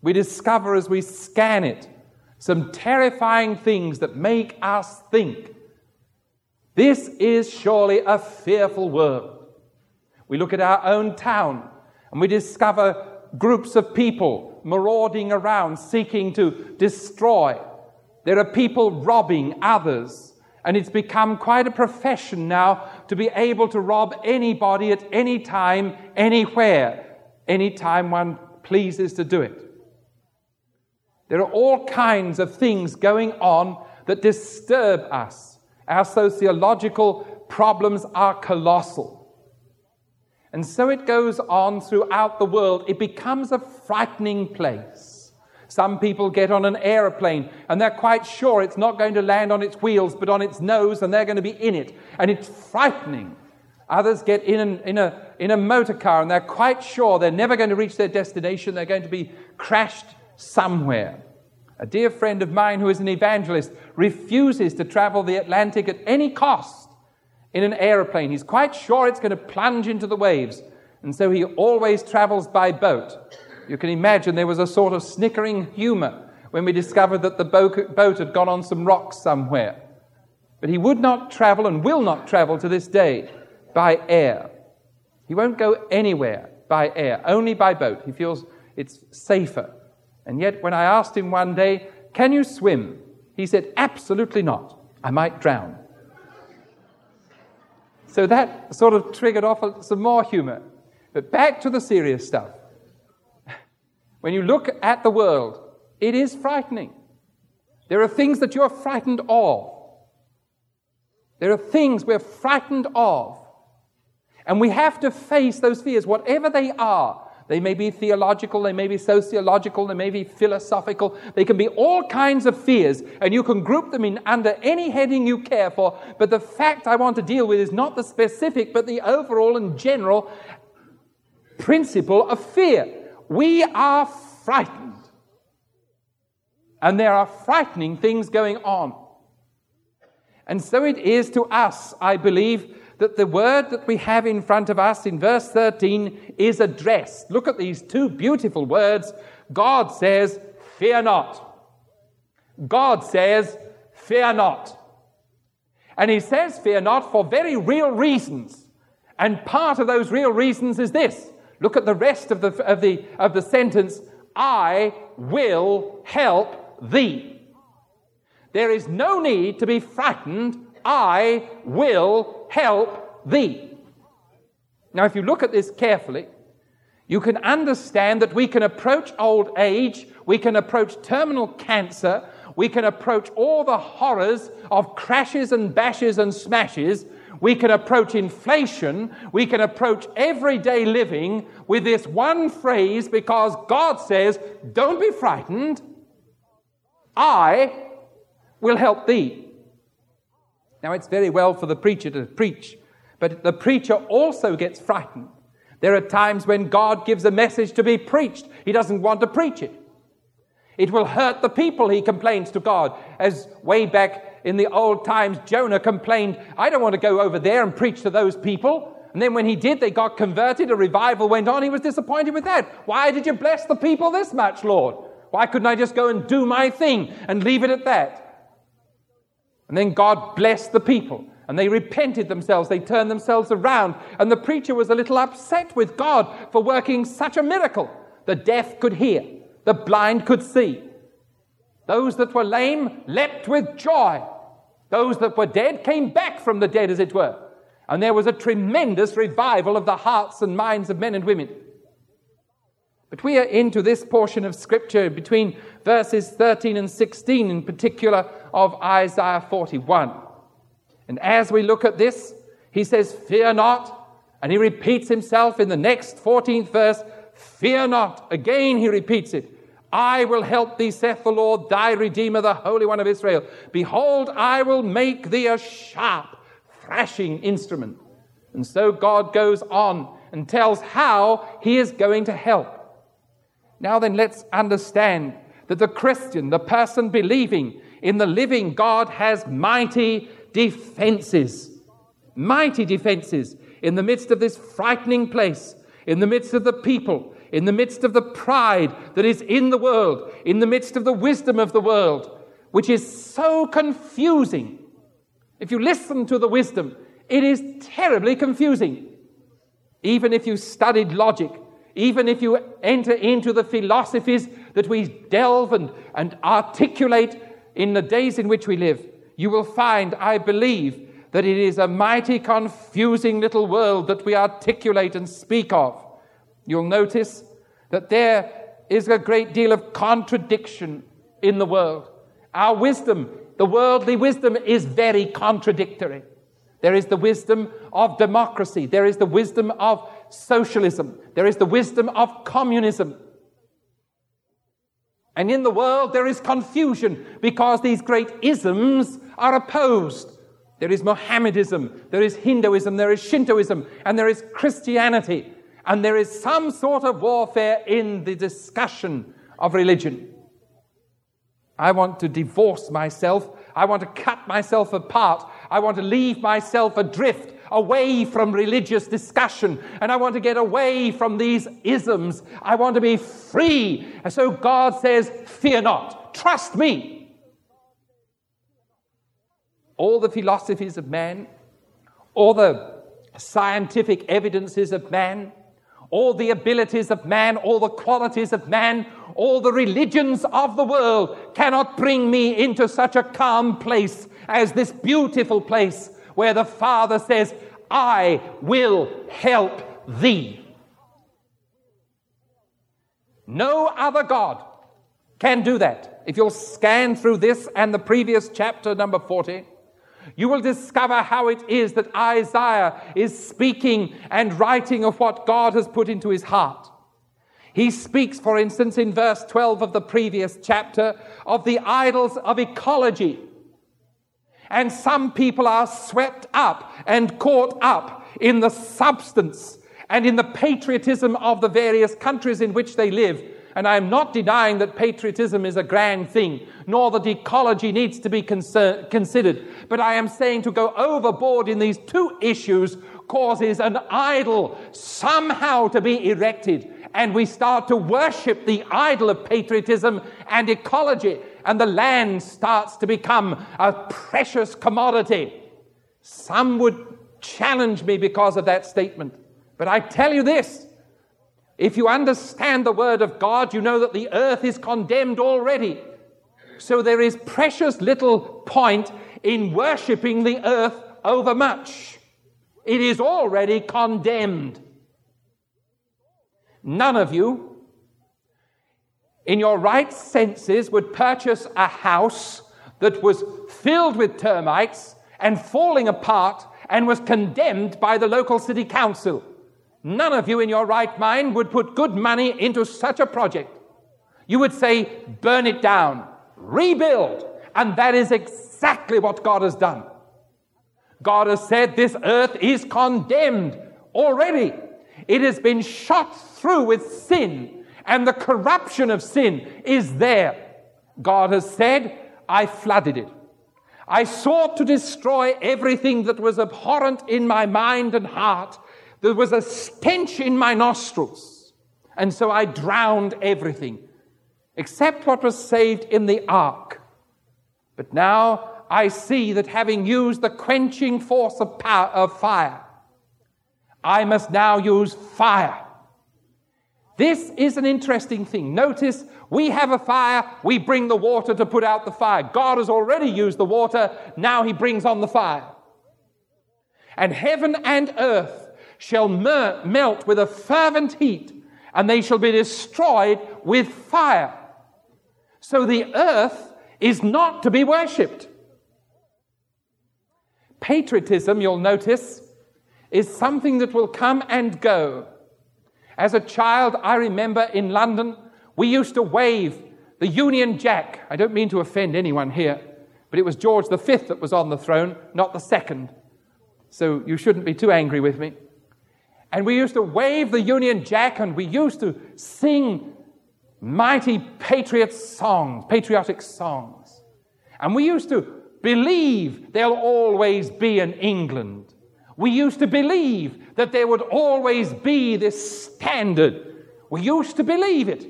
we discover as we scan it some terrifying things that make us think, this is surely a fearful world. We look at our own town and we discover groups of people marauding around seeking to destroy. There are people robbing others, and it's become quite a profession now to be able to rob anybody at any time, anywhere, anytime one pleases to do it. There are all kinds of things going on that disturb us. Our sociological problems are colossal. And so it goes on throughout the world. It becomes a frightening place. Some people get on an aeroplane and they're quite sure it's not going to land on its wheels but on its nose, and they're going to be in it. And it's frightening. Others get in a motor car and they're quite sure they're never going to reach their destination. They're going to be crashed somewhere. A dear friend of mine who is an evangelist refuses to travel the Atlantic at any cost in an aeroplane. He's quite sure it's going to plunge into the waves, and so he always travels by boat. You can imagine there was a sort of snickering humor when we discovered that the boat had gone on some rocks somewhere. But he would not travel and will not travel to this day by air. He won't go anywhere by air, only by boat. He feels it's safer. And yet when I asked him one day, "Can you swim?" he said, "Absolutely not. I might drown." So that sort of triggered off some more humor. But back to the serious stuff. When you look at the world, it is frightening. There are things that you're frightened of. There are things we're frightened of. And we have to face those fears, whatever they are. They may be theological, they may be sociological, they may be philosophical. They can be all kinds of fears, and you can group them in under any heading you care for. But the fact I want to deal with is not the specific, but the overall and general principle of fear. We are frightened. And there are frightening things going on. And so it is to us, I believe, that the word that we have in front of us in verse 13 is addressed. Look at these two beautiful words. God says, "Fear not." God says, "Fear not." And he says, "Fear not," for very real reasons. And part of those real reasons is this. Look at the rest of the sentence. "I will help thee." There is no need to be frightened. I will help thee. Now, if you look at this carefully, you can understand that we can approach old age, we can approach terminal cancer, we can approach all the horrors of crashes and bashes and smashes, we can approach inflation, we can approach everyday living with this one phrase, because God says, "Don't be frightened, I will help thee." Now, it's very well for the preacher to preach, but the preacher also gets frightened. There are times when God gives a message to be preached. He doesn't want to preach it. It will hurt the people, he complains to God. As way back in the old times, Jonah complained, "I don't want to go over there and preach to those people." And then when he did, they got converted, a revival went on. He was disappointed with that. "Why did you bless the people this much, Lord? Why couldn't I just go and do my thing and leave it at that?" And then God blessed the people, and they repented themselves, they turned themselves around, and the preacher was a little upset with God for working such a miracle. The deaf could hear, the blind could see. Those that were lame leapt with joy. Those that were dead came back from the dead, as it were. And there was a tremendous revival of the hearts and minds of men and women. But we are into this portion of Scripture between verses 13 and 16, in particular of Isaiah 41. And as we look at this, he says, "Fear not," and he repeats himself in the next 14th verse, "Fear not." Again he repeats it. "I will help thee, saith the Lord, thy Redeemer, the Holy One of Israel. Behold, I will make thee a sharp thrashing instrument." And so God goes on and tells how he is going to help. Now then, let's understand that the Christian, the person believing in the living God, has mighty defenses. Mighty defenses in the midst of this frightening place, in the midst of the people, in the midst of the pride that is in the world, in the midst of the wisdom of the world, which is so confusing. If you listen to the wisdom, it is terribly confusing. Even if you studied logic, even if you enter into the philosophies that we delve and articulate in the days in which we live, you will find, I believe, that it is a mighty confusing little world that we articulate and speak of. You'll notice that there is a great deal of contradiction in the world. Our wisdom, the worldly wisdom, is very contradictory. There is the wisdom of democracy. There is the wisdom of socialism. There is the wisdom of communism. And in the world there is confusion because these great isms are opposed. There is Mohammedism, there is Hinduism, there is Shintoism, and there is Christianity. And there is some sort of warfare in the discussion of religion. I want to divorce myself. I want to cut myself apart. I want to leave myself adrift away from religious discussion. And I want to get away from these isms. I want to be free. And so God says, fear not. Trust me. All the philosophies of man, all the scientific evidences of man, all the abilities of man, all the qualities of man, all the religions of the world cannot bring me into such a calm place as this beautiful place where the Father says, I will help thee. No other God can do that. If you'll scan through this and the previous chapter, number 40, you will discover how it is that Isaiah is speaking and writing of what God has put into his heart. He speaks, for instance, in verse 12 of the previous chapter, of the idols of ecology. And some people are swept up and caught up in the substance and in the patriotism of the various countries in which they live. And I'm not denying that patriotism is a grand thing, nor that ecology needs to be considered. But I am saying to go overboard in these two issues causes an idol somehow to be erected. And we start to worship the idol of patriotism and ecology. And the land starts to become a precious commodity. Some would challenge me because of that statement. But I tell you this. If you understand the word of God, you know that the earth is condemned already. So there is precious little point in worshipping the earth overmuch. It is already condemned. None of you, in your right senses, would purchase a house that was filled with termites and falling apart and was condemned by the local city council. None of you in your right mind would put good money into such a project. You would say, burn it down, rebuild. And that is exactly what God has done. God has said this earth is condemned already. It has been shot through with sin, and the corruption of sin is there. God has said, I flooded it. I sought to destroy everything that was abhorrent in my mind and heart. There was a stench in my nostrils, and so I drowned everything, except what was saved in the ark. But now I see that having used the quenching force of fire, I must now use fire. This is an interesting thing. Notice, we have a fire, we bring the water to put out the fire. God has already used the water, now he brings on the fire. And heaven and earth shall melt with a fervent heat, and they shall be destroyed with fire. So the earth is not to be worshipped. Patriotism, you'll notice, is something that will come and go. As a child, I remember in London, we used to wave the Union Jack. I don't mean to offend anyone here, but it was George V that was on the throne, not the second. So you shouldn't be too angry with me. And we used to wave the Union Jack, and we used to sing mighty patriotic songs. And we used to believe there'll always be an England. We used to believe that there would always be this standard We used to believe it.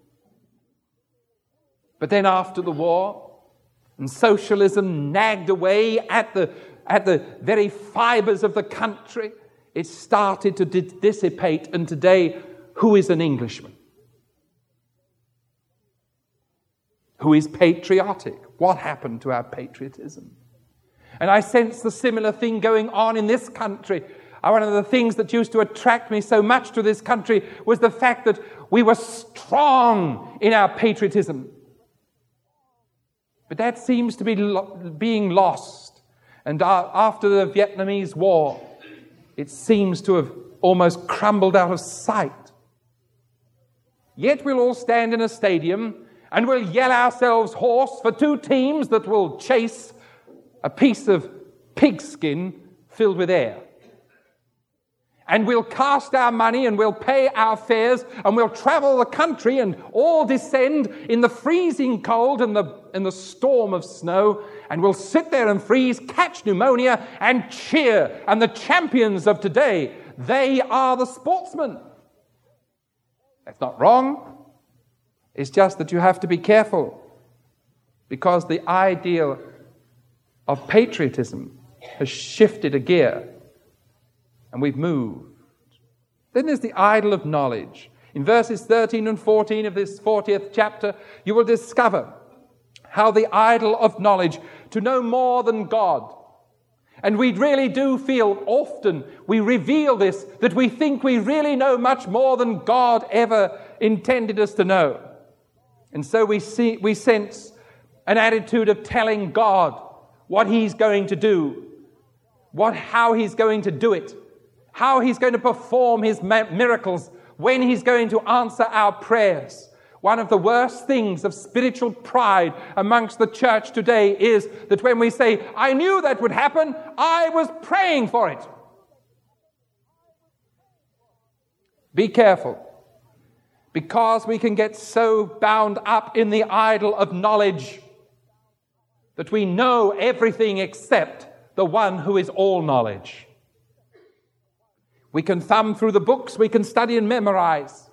But then after the war, and socialism nagged away at the very fibers of the country, it started to dissipate. And today, who is an Englishman? Who is patriotic? What happened to our patriotism? And I sense the similar thing going on in this country. One of the things that used to attract me so much to this country was the fact that we were strong in our patriotism. But that seems to be being lost. And after the Vietnamese War, it seems to have almost crumbled out of sight. Yet we'll all stand in a stadium and we'll yell ourselves hoarse for two teams that will chase a piece of pigskin filled with air. And we'll cast our money and we'll pay our fares and we'll travel the country and all descend in the freezing cold and the storm of snow, and we'll sit there and freeze, catch pneumonia and cheer. And the champions of today, they are the sportsmen. That's not wrong. It's just that you have to be careful, because the ideal of patriotism has shifted a gear. And we've moved. Then there's the idol of knowledge. In verses 13 and 14 of this 40th chapter, you will discover how the idol of knowledge, to know more than God. And we really do feel often, we reveal this, that we think we really know much more than God ever intended us to know. And so we sense an attitude of telling God what He's going to do, how He's going to do it, how He's going to perform His miracles, when He's going to answer our prayers. One of the worst things of spiritual pride amongst the church today is that when we say, I knew that would happen, I was praying for it. Be careful, because we can get so bound up in the idol of knowledge that we know everything except the one who is all knowledge. We can thumb through the books, we can study and memorize.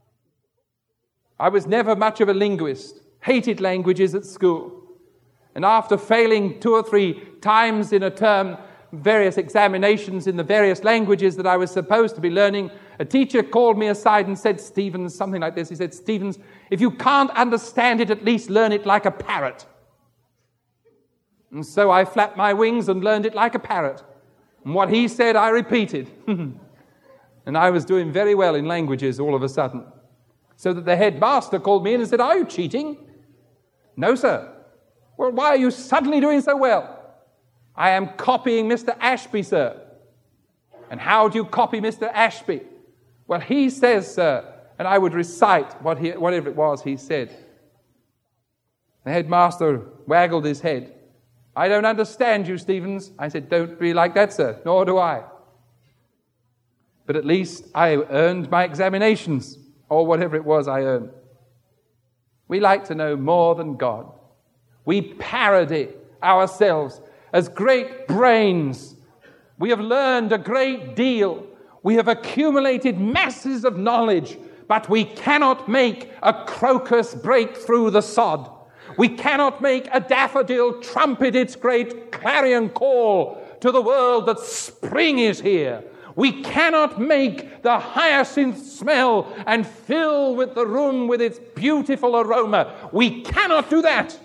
I was never much of a linguist, hated languages at school. And after failing 2 or 3 times in a term, various examinations in the various languages that I was supposed to be learning, a teacher called me aside and said, Stevens, something like this. He said, Stevens, if you can't understand it, at least learn it like a parrot. And so I flapped my wings and learned it like a parrot. And what he said, I repeated. And I was doing very well in languages all of a sudden. So that the headmaster called me in and said, are you cheating? No, sir. Well, why are you suddenly doing so well? I am copying Mr. Ashby, sir. And how do you copy Mr. Ashby? Well, he says, sir, and I would recite whatever it was he said. The headmaster waggled his head. I don't understand you, Stevens. I said, don't be like that, sir. Nor do I. But at least I earned my examinations, or whatever it was I earned. We like to know more than God. We parody ourselves as great brains. We have learned a great deal. We have accumulated masses of knowledge, but we cannot make a crocus break through the sod. We cannot make a daffodil trumpet its great clarion call to the world that spring is here. We cannot make the hyacinth smell and fill with the room with its beautiful aroma. We cannot do that.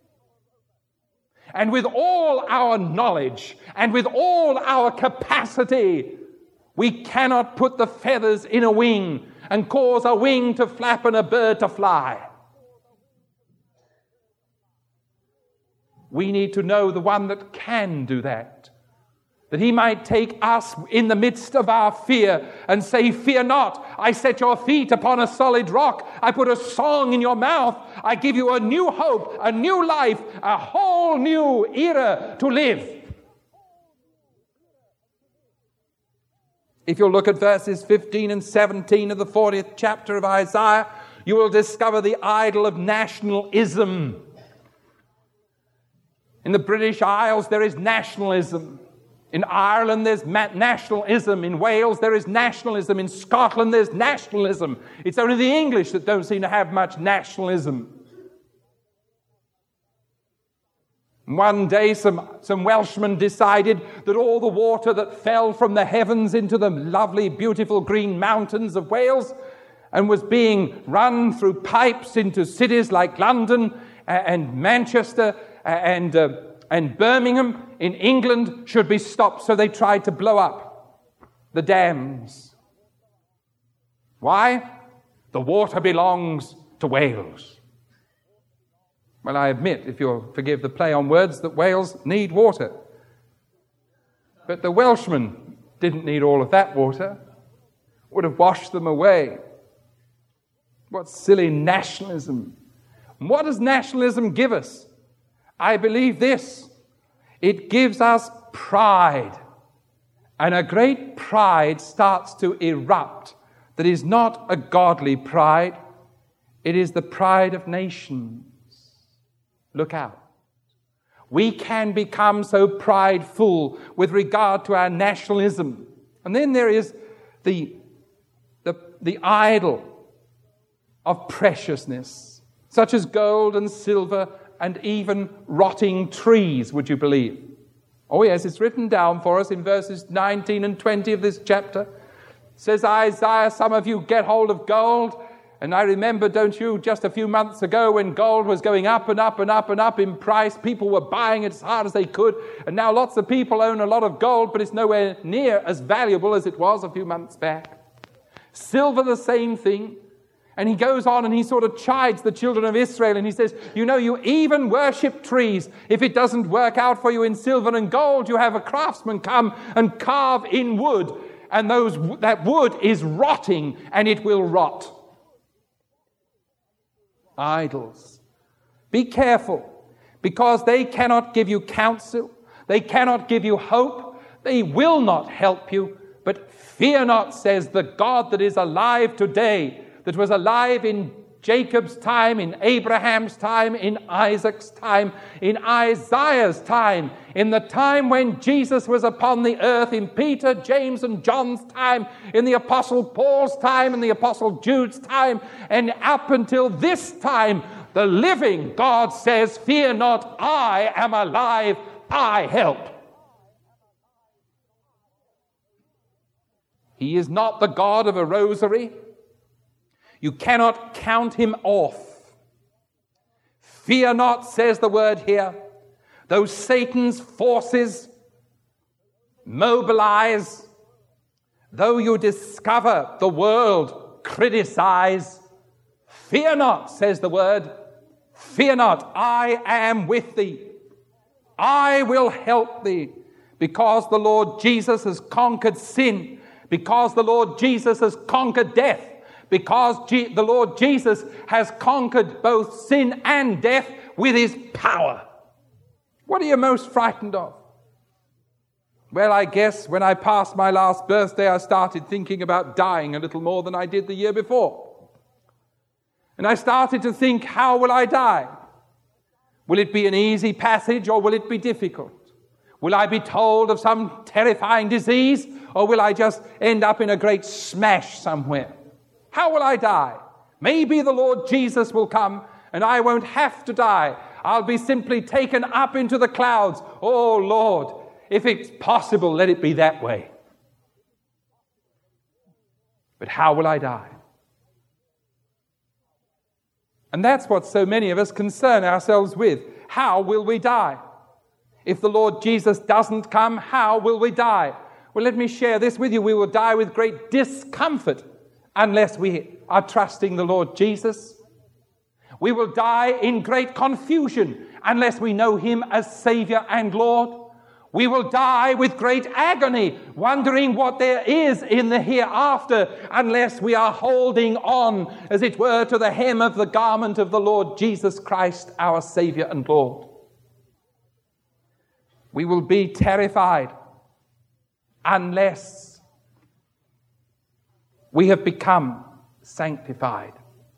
And with all our knowledge and with all our capacity, we cannot put the feathers in a wing and cause a wing to flap and a bird to fly. We need to know the one that can do that he might take us in the midst of our fear and say, fear not, I set your feet upon a solid rock. I put a song in your mouth. I give you a new hope, a new life, a whole new era to live. If you look at verses 15 and 17 of the 40th chapter of Isaiah, you will discover the idol of nationalism. In the British Isles, there is nationalism. In Ireland, there's nationalism. In Wales, there is nationalism. In Scotland, there's nationalism. It's only the English that don't seem to have much nationalism. One day, some Welshmen decided that all the water that fell from the heavens into the lovely, beautiful green mountains of Wales and was being run through pipes into cities like London and Manchester and Birmingham in England should be stopped. So they tried to blow up the dams. Why? The water belongs to Wales. Well, I admit, if you'll forgive the play on words, that Wales need water. But the Welshmen didn't need all of that water. Would have washed them away. What silly nationalism. And what does nationalism give us? I believe this. It gives us pride. And a great pride starts to erupt that is not a godly pride. It is the pride of nations. Look out. We can become so prideful with regard to our nationalism. And then there is the idol of preciousness, such as gold and silver and even rotting trees, would you believe? Oh yes, it's written down for us in verses 19 and 20 of this chapter. Says Isaiah, some of you get hold of gold. And I remember, don't you, just a few months ago when gold was going up and up and up and up in price, people were buying it as hard as they could. And now lots of people own a lot of gold, but it's nowhere near as valuable as it was a few months back. Silver, the same thing. And he goes on and he sort of chides the children of Israel and he says, you know, you even worship trees. If it doesn't work out for you in silver and gold, you have a craftsman come and carve in wood. And that wood is rotting and it will rot. Idols. Be careful, because they cannot give you counsel. They cannot give you hope. They will not help you. But fear not, says the God that is alive today, that was alive in Jacob's time, in Abraham's time, in Isaac's time, in Isaiah's time, in the time when Jesus was upon the earth, in Peter, James, and John's time, in the Apostle Paul's time, in the Apostle Jude's time, and up until this time, the living God says, fear not, I am alive, I help. He is not the God of a rosary. You cannot count him off. Fear not, says the word here. Though Satan's forces mobilize, though you discover the world criticize, fear not, says the word. Fear not, I am with thee. I will help thee, because the Lord Jesus has conquered sin, because the Lord Jesus has conquered death, because the Lord Jesus has conquered both sin and death with his power. What are you most frightened of? Well, I guess when I passed my last birthday, I started thinking about dying a little more than I did the year before. And I started to think, how will I die? Will it be an easy passage or will it be difficult? Will I be told of some terrifying disease or will I just end up in a great smash somewhere? How will I die? Maybe the Lord Jesus will come and I won't have to die. I'll be simply taken up into the clouds. Oh, Lord, if it's possible, let it be that way. But how will I die? And that's what so many of us concern ourselves with. How will we die? If the Lord Jesus doesn't come, how will we die? Well, let me share this with you. We will die with great discomfort unless we are trusting the Lord Jesus. We will die in great confusion unless we know him as Savior and Lord. We will die with great agony, wondering what there is in the hereafter, unless we are holding on, as it were, to the hem of the garment of the Lord Jesus Christ, our Savior and Lord. We will be terrified unless we have become sanctified.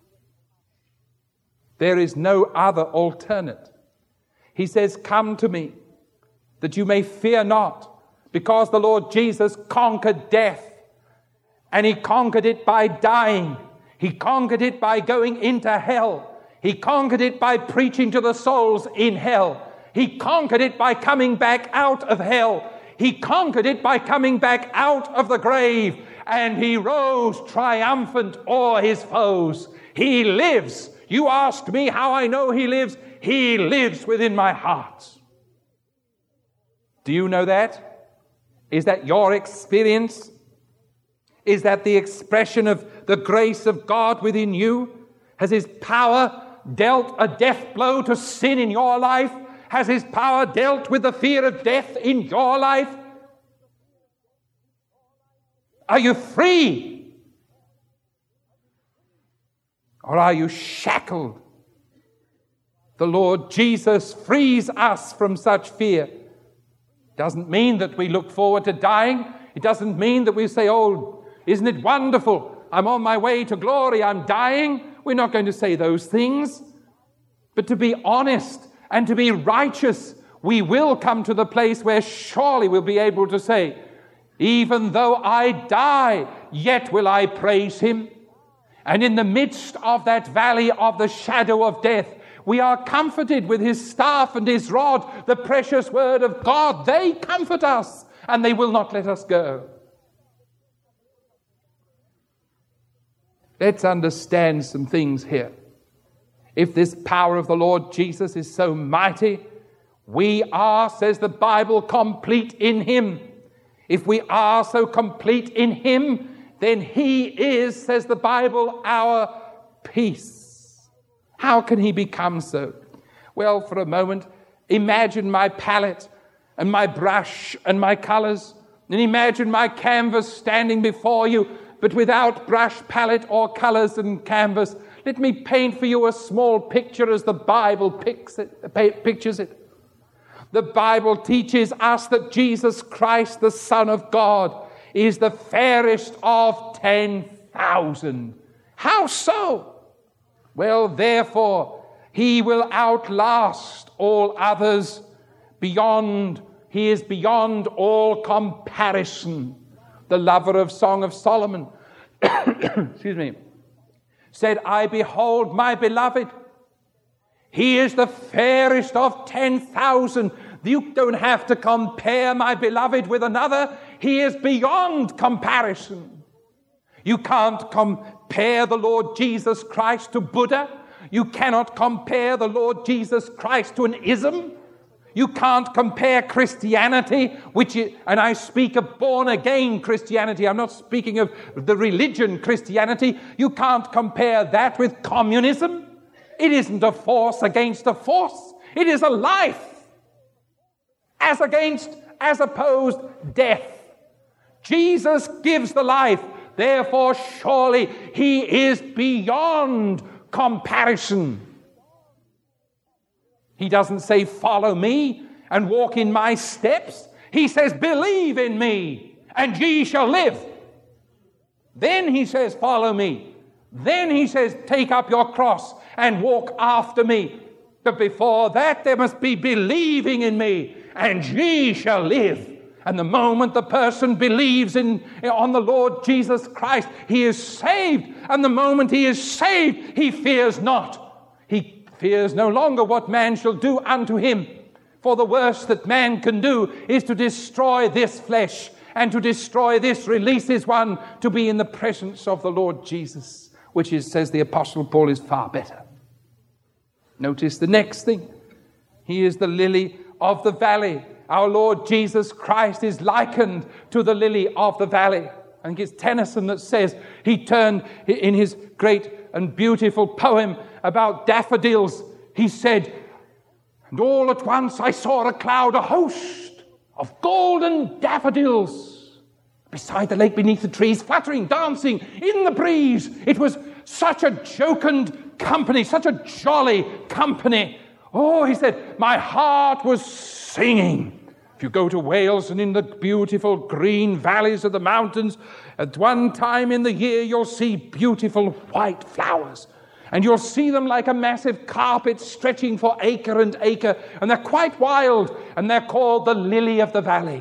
There is no other alternate. He says, come to me, that you may fear not, because the Lord Jesus conquered death. And he conquered it by dying. He conquered it by going into hell. He conquered it by preaching to the souls in hell. He conquered it by coming back out of hell. He conquered it by coming back out of the grave. And he rose triumphant o'er his foes. He lives. You asked me how I know he lives. He lives within my heart. Do you know that? Is that your experience? Is that the expression of the grace of God within you? Has his power dealt a death blow to sin in your life? Has his power dealt with the fear of death in your life? Are you free? Or are you shackled? The Lord Jesus frees us from such fear. Doesn't mean that we look forward to dying. It doesn't mean that we say, oh, isn't it wonderful? I'm on my way to glory. I'm dying. We're not going to say those things. But to be honest and to be righteous, we will come to the place where surely we'll be able to say, even though I die, yet will I praise him. And in the midst of that valley of the shadow of death, we are comforted with his staff and his rod, the precious word of God. They comfort us and they will not let us go. Let's understand some things here. If this power of the Lord Jesus is so mighty, we are, says the Bible, complete in him. If we are so complete in him, then he is, says the Bible, our peace. How can he become so? Well, for a moment, imagine my palette and my brush and my colors, and imagine my canvas standing before you, but without brush, palette, or colors and canvas. Let me paint for you a small picture as the Bible pictures it. The Bible teaches us that Jesus Christ, the Son of God, is the fairest of 10,000. How so? Well, therefore, he will outlast all others he is beyond all comparison. The lover of Song of Solomon, said, I behold my beloved. He is the fairest of 10,000. You don't have to compare my beloved with another. He is beyond comparison. You can't compare the Lord Jesus Christ to Buddha. You cannot compare the Lord Jesus Christ to an ism. You can't compare Christianity, and I speak of born-again Christianity. I'm not speaking of the religion Christianity. You can't compare that with communism. It isn't a force against a force. It is a life as opposed death. Jesus gives the life. Therefore, surely he is beyond comparison. He doesn't say, follow me and walk in my steps. He says, believe in me and ye shall live. Then he says, follow me. Then he says, take up your cross and walk after me. But before that, there must be believing in me and ye shall live. And the moment the person believes on the Lord Jesus Christ, he is saved. And the moment he is saved, he fears not. He fears no longer what man shall do unto him. For the worst that man can do is to destroy this flesh. And to destroy this releases one to be in the presence of the Lord Jesus, which is, says the Apostle Paul, is far better. Notice the next thing. He is the lily of the valley. Our Lord Jesus Christ is likened to the lily of the valley. I think it's Tennyson that says, he turned in his great and beautiful poem about daffodils, he said, and all at once I saw a cloud, a host of golden daffodils beside the lake, beneath the trees, fluttering, dancing in the breeze. It was such a jocund company, such a jolly company. Oh, he said, my heart was singing. If you go to Wales and in the beautiful green valleys of the mountains, at one time in the year you'll see beautiful white flowers. And you'll see them like a massive carpet stretching for acre and acre. And they're quite wild. And they're called the lily of the valley.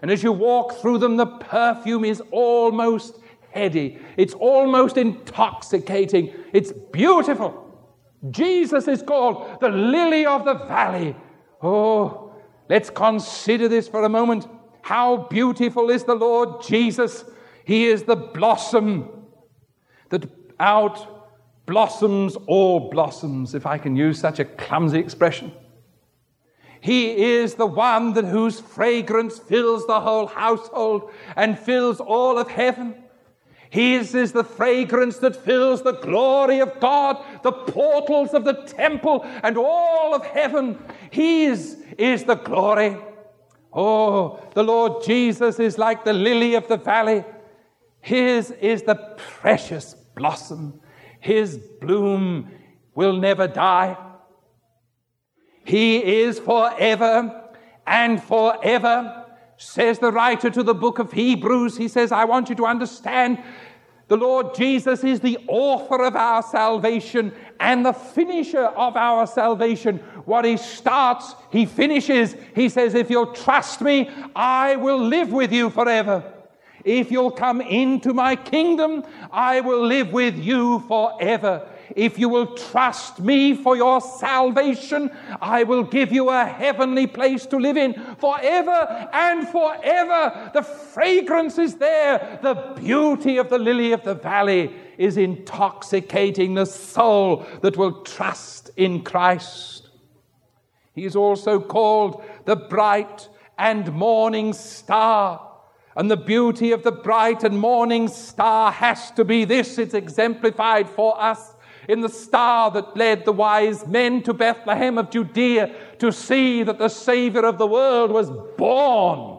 And as you walk through them, the perfume is almost heady. It's almost intoxicating. It's beautiful. Jesus is called the lily of the valley. Oh, let's consider this for a moment. How beautiful is the Lord Jesus. He is the blossom that out blossoms all blossoms, if I can use such a clumsy expression. He is the one whose fragrance fills the whole household and fills all of heaven. His is the fragrance that fills the glory of God, the portals of the temple, and all of heaven. His is the glory. Oh, the Lord Jesus is like the lily of the valley. His is the precious blossom. His bloom will never die. He is forever and forever. Says the writer to the book of Hebrews, he says, I want you to understand the Lord Jesus is the author of our salvation and the finisher of our salvation. What he starts, he finishes. He says, if you'll trust me, I will live with you forever. If you'll come into my kingdom, I will live with you forever. If you will trust me for your salvation, I will give you a heavenly place to live in forever and forever. The fragrance is there. The beauty of the lily of the valley is intoxicating the soul that will trust in Christ. He is also called the bright and morning star. And the beauty of the bright and morning star has to be this. It's exemplified for us in the star that led the wise men to Bethlehem of Judea to see that the Savior of the world was born.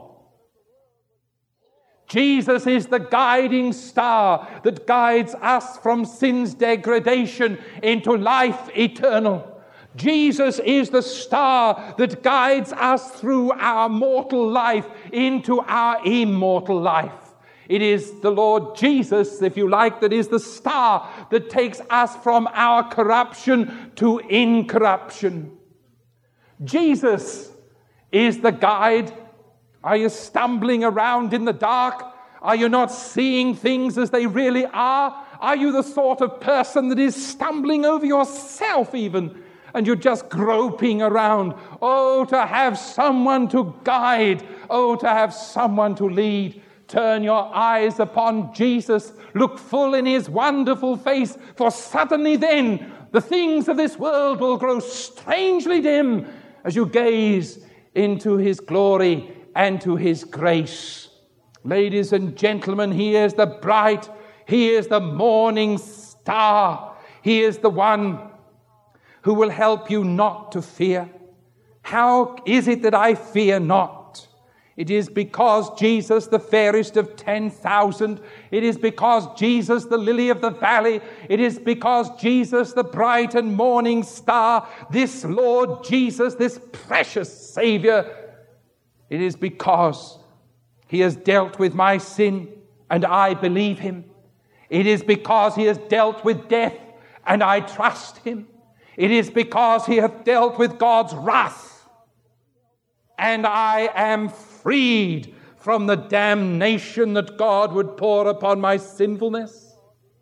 Jesus is the guiding star that guides us from sin's degradation into life eternal. Jesus is the star that guides us through our mortal life into our immortal life. It is the Lord Jesus, if you like, that is the star that takes us from our corruption to incorruption. Jesus is the guide. Are you stumbling around in the dark? Are you not seeing things as they really are? Are you the sort of person that is stumbling over yourself even? And you're just groping around. Oh, to have someone to guide. Oh, to have someone to lead. Turn your eyes upon Jesus. Look full in his wonderful face. For suddenly then, the things of this world will grow strangely dim as you gaze into his glory and to his grace. Ladies and gentlemen, he is the bright. He is the morning star. He is the one who will help you not to fear. How is it that I fear not? It is because Jesus, the fairest of 10,000. It is because Jesus, the lily of the valley. It is because Jesus, the bright and morning star. This Lord Jesus, this precious Savior. It is because he has dealt with my sin and I believe him. It is because he has dealt with death and I trust him. It is because he hath dealt with God's wrath, and I am freed from the damnation that God would pour upon my sinfulness.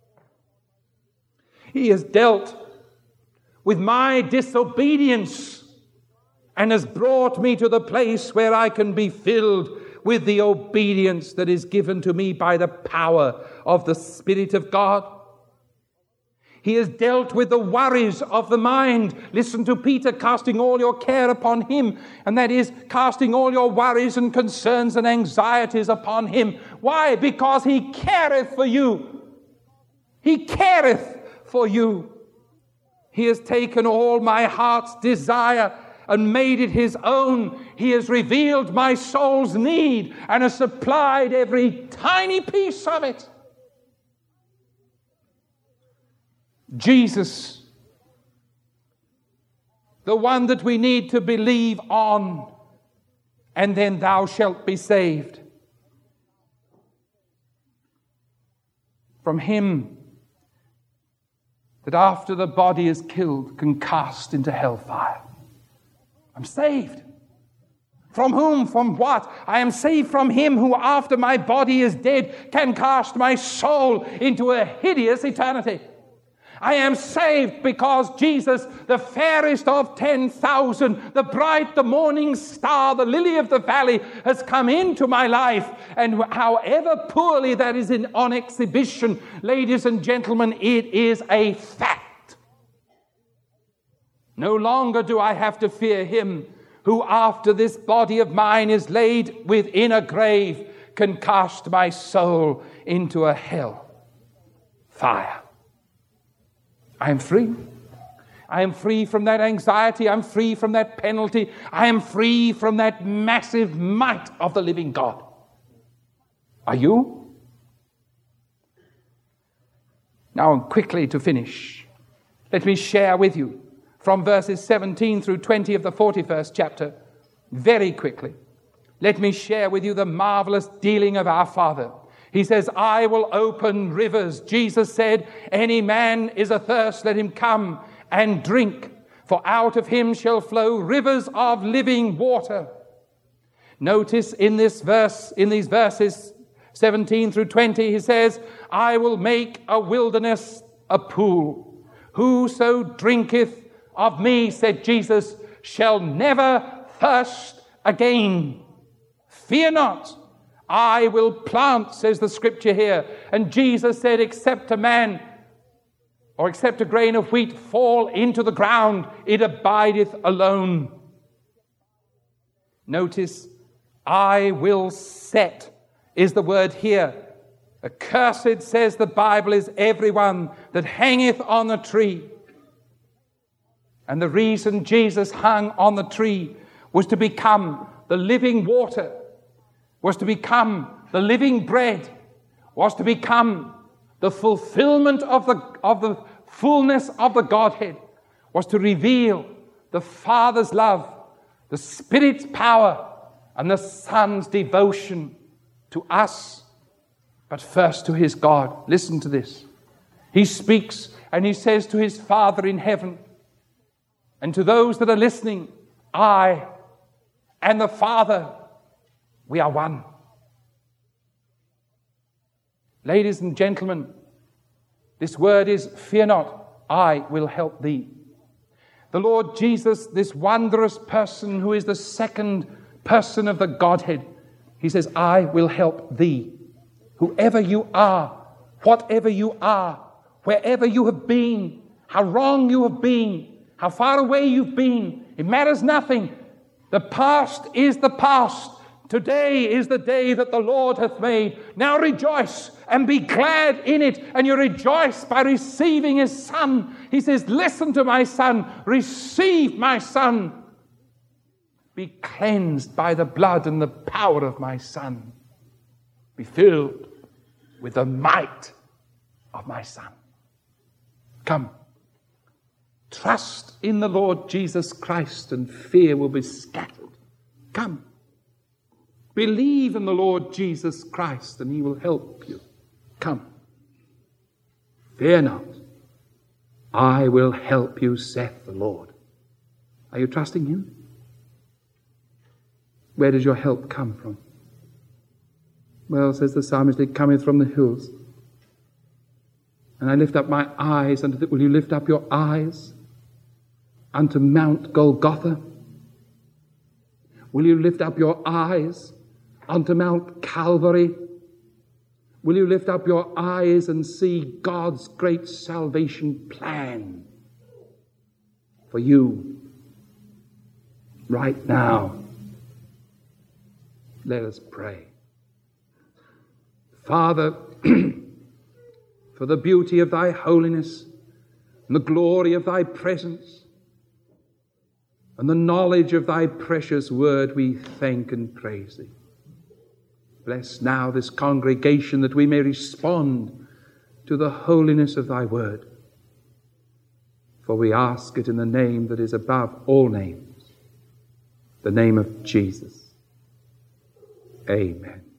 He has dealt with my disobedience and has brought me to the place where I can be filled with the obedience that is given to me by the power of the Spirit of God. He has dealt with the worries of the mind. Listen to Peter, casting all your care upon him. And that is casting all your worries and concerns and anxieties upon him. Why? Because he careth for you. He careth for you. He has taken all my heart's desire and made it his own. He has revealed my soul's need and has supplied every tiny piece of it. Jesus, the one that we need to believe on, and then thou shalt be saved. From him that after the body is killed can cast into hellfire. I'm saved. From whom? From what? I am saved from him who after my body is dead can cast my soul into a hideous eternity. I am saved because Jesus, the fairest of 10,000, the bright, the morning star, the lily of the valley, has come into my life. And however poorly that is on exhibition, ladies and gentlemen, it is a fact. No longer do I have to fear him who after this body of mine is laid within a grave can cast my soul into a hell fire. I am free. I am free from that anxiety. I'm free from that penalty. I am free from that massive might of the living God. Are you? Now, quickly to finish, let me share with you from verses 17 through 20 of the 41st chapter, very quickly. Let me share with you the marvelous dealing of our Father. He says, I will open rivers. Jesus said, any man is athirst, let him come and drink, for out of him shall flow rivers of living water. Notice in these verses 17 through 20, he says, I will make a wilderness a pool. Whoso drinketh of me, said Jesus, shall never thirst again. Fear not, I will plant, says the scripture here. And Jesus said, except a man, or except a grain of wheat fall into the ground, it abideth alone. Notice, I will set, is the word here. Accursed, says the Bible, is everyone that hangeth on the tree. And the reason Jesus hung on the tree was to become the living water, was to become the living bread, was to become the fulfillment of the fullness of the Godhead, was to reveal the Father's love, the Spirit's power, and the Son's devotion to us, but first to his God. Listen to this. He speaks and he says to his Father in heaven, and to those that are listening, I and the Father, we are one. Ladies and gentlemen, this word is, fear not, I will help thee. The Lord Jesus, this wondrous person who is the second person of the Godhead, he says, I will help thee. Whoever you are, whatever you are, wherever you have been, how wrong you have been, how far away you've been, it matters nothing. The past is the past. Today is the day that the Lord hath made. Now rejoice and be glad in it. And you rejoice by receiving his Son. He says, listen to my Son. Receive my Son. Be cleansed by the blood and the power of my Son. Be filled with the might of my Son. Come. Trust in the Lord Jesus Christ and fear will be scattered. Come. Believe in the Lord Jesus Christ and he will help you. Come. Fear not. I will help you, saith the Lord. Are you trusting him? Where does your help come from? Well, says the psalmist, it cometh from the hills. And I lift up my eyes unto will you lift up your eyes unto Mount Golgotha? Will you lift up your eyes unto Mount Calvary? Will you lift up your eyes and see God's great salvation plan for you right now? Let us pray. Father, for the beauty of thy holiness and the glory of thy presence and the knowledge of thy precious word, we thank and praise thee. Bless now this congregation that we may respond to the holiness of thy word. For we ask it in the name that is above all names, the name of Jesus. Amen.